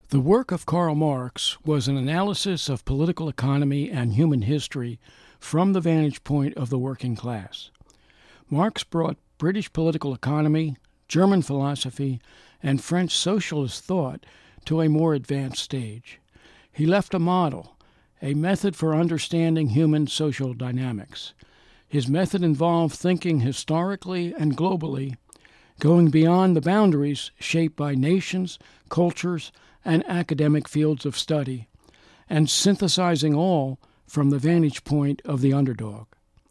The work of Karl Marx was an analysis of political economy and human history from the vantage point of the working class. Marx brought British political economy, German philosophy, and French socialist thought to a more advanced stage. He left a model, a method for understanding human social dynamics. His method involved thinking historically and globally, going beyond the boundaries shaped by nations, cultures, and academic fields of study, and synthesizing all from the vantage point of the underdog.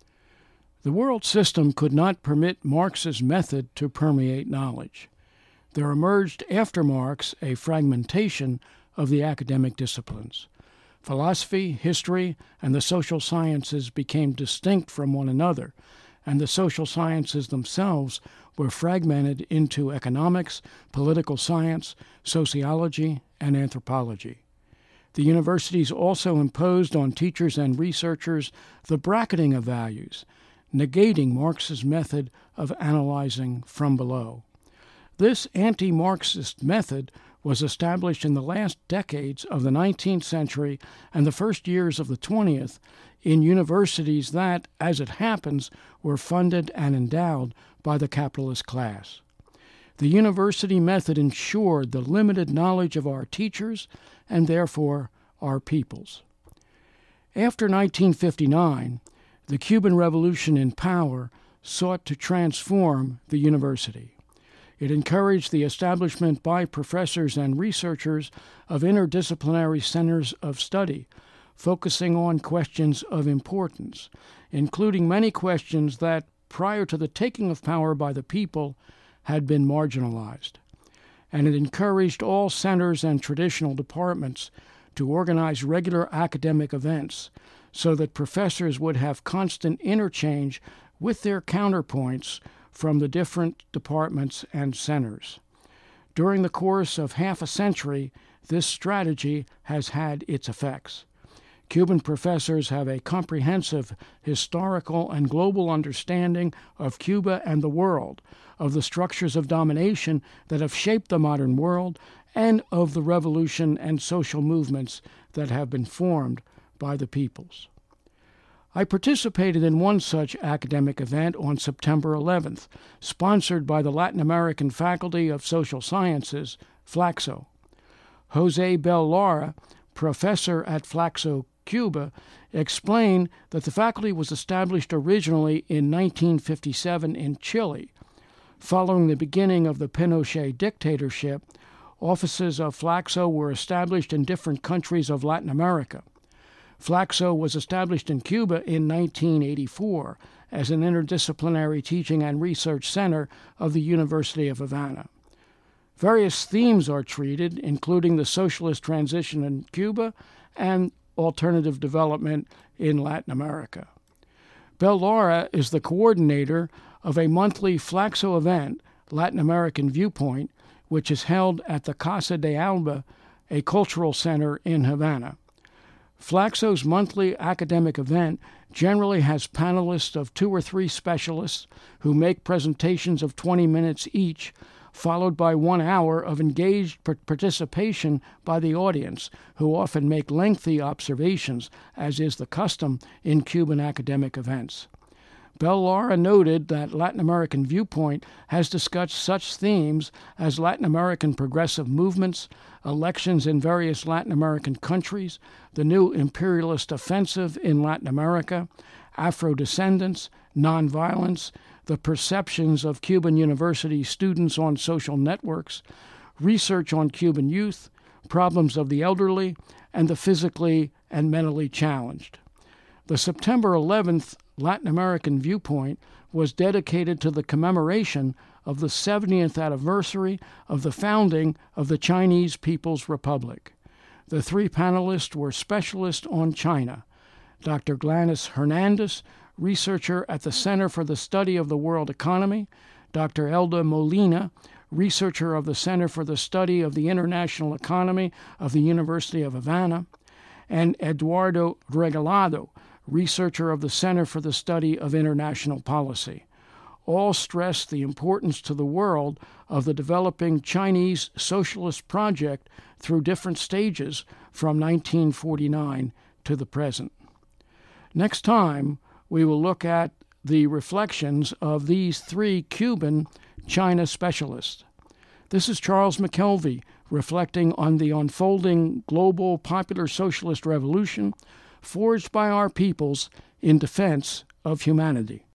The world system could not permit Marx's method to permeate knowledge. There emerged after Marx a fragmentation of the academic disciplines. Philosophy, history, and the social sciences became distinct from one another, and the social sciences themselves were fragmented into economics, political science, sociology, and anthropology. The universities also imposed on teachers and researchers the bracketing of values, negating Marx's method of analyzing from below. This anti-Marxist method was established in the last decades of the 19th century and the first years of the 20th in universities that, as it happens, were funded and endowed by the capitalist class. The university method ensured the limited knowledge of our teachers and therefore our peoples. After 1959, the Cuban Revolution in power sought to transform the university. It encouraged the establishment by professors and researchers of interdisciplinary centers of study, focusing on questions of importance, including many questions that, prior to the taking of power by the people, had been marginalized. And it encouraged all centers and traditional departments to organize regular academic events so that professors would have constant interchange with their counterpoints from the different departments and centers. During the course of half a century, this strategy has had its effects. Cuban professors have a comprehensive historical and global understanding of Cuba and the world, of the structures of domination that have shaped the modern world, and of the revolution and social movements that have been formed by the peoples. I participated in one such academic event on September 11th, sponsored by the Latin American Faculty of Social Sciences, Flaxo. Jose Bell Lara, professor at Flaxo, Cuba, explained that the faculty was established originally in 1957 in Chile. Following the beginning of the Pinochet dictatorship, offices of Flaxo were established in different countries of Latin America. Flaxo was established in Cuba in 1984 as an interdisciplinary teaching and research center of the University of Havana. Various themes are treated, including the socialist transition in Cuba and alternative development in Latin America. Bell Lara is the coordinator of a monthly Flaxo event, Latin American Viewpoint, which is held at the Casa de Alba, a cultural center in Havana. Flaxo's monthly academic event generally has panelists of 2 or 3 specialists who make presentations of 20 minutes each, followed by 1 hour of engaged participation by the audience, who often make lengthy observations, as is the custom in Cuban academic events. Bell Lara noted that Latin American Viewpoint has discussed such themes as Latin American progressive movements, elections in various Latin American countries, the new imperialist offensive in Latin America, Afro-descendants, nonviolence, the perceptions of Cuban university students on social networks, research on Cuban youth, problems of the elderly, and the physically and mentally challenged. The September 11th Latin American Viewpoint was dedicated to the commemoration of the 70th anniversary of the founding of the Chinese People's Republic. The 3 panelists were specialists on China: Dr. Gladys Hernandez, researcher at the Center for the Study of the World Economy; Dr. Elda Molina, researcher of the Center for the Study of the International Economy of the University of Havana; and Eduardo Regalado, researcher of the Center for the Study of International Policy. all stressed the importance to the world of the developing Chinese socialist project through different stages from 1949 to the present. Next time, we will look at the reflections of these three Cuban China specialists. This is Charles McKelvey reflecting on the unfolding global popular socialist revolution forged by our peoples in defense of humanity.